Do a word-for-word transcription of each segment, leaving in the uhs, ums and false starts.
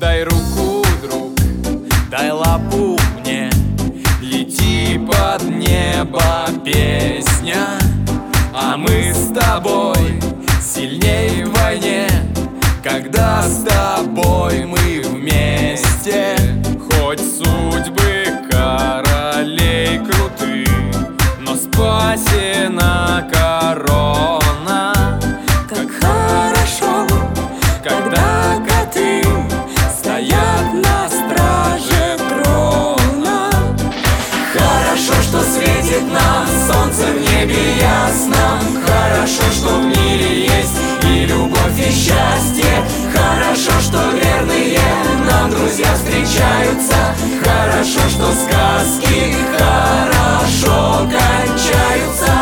Дай руку, друг, дай лапу мне. Лети под небо, песня, а мы с тобой сильней в войне, когда с тобой мы вместе. Хоть судьбы королей крутых, но спасена корона. Как хорошо, когда коты стоят на страже трона. Хорошо, что светит нам солнце в небе ясном. Хорошо, что в мире есть и любовь, и счастье. Хорошо, что верные нам друзья встречаются. Хорошо, что сказки хорошо кончаются.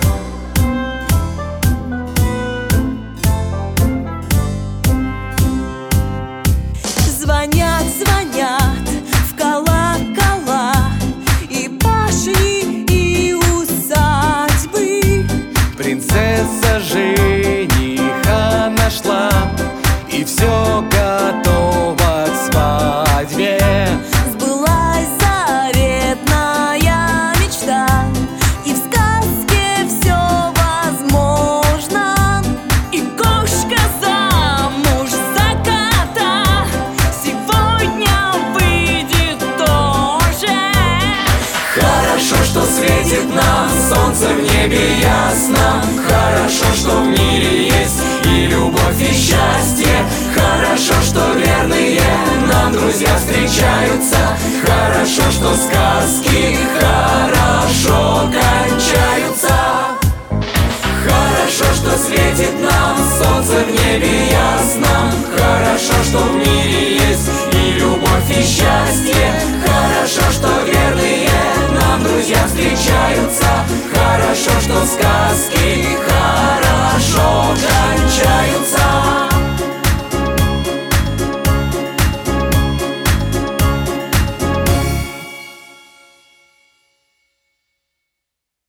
Звонят, звонят в колокола и башни, и усадьбы. Принцесса жениха нашла, и все готово к свадьбе. Сбылась заветная мечта, и в сказке все возможно. И кошка замуж за кота сегодня выйдет тоже. Хорошо, что светит нам солнце в небе ясном. Хорошо, что в мире есть и любовь, и счастье. Хорошо, что верные нам друзья встречаются. Хорошо, что сказки хорошо кончаются. Хорошо, что светит нам солнце в небе ясно.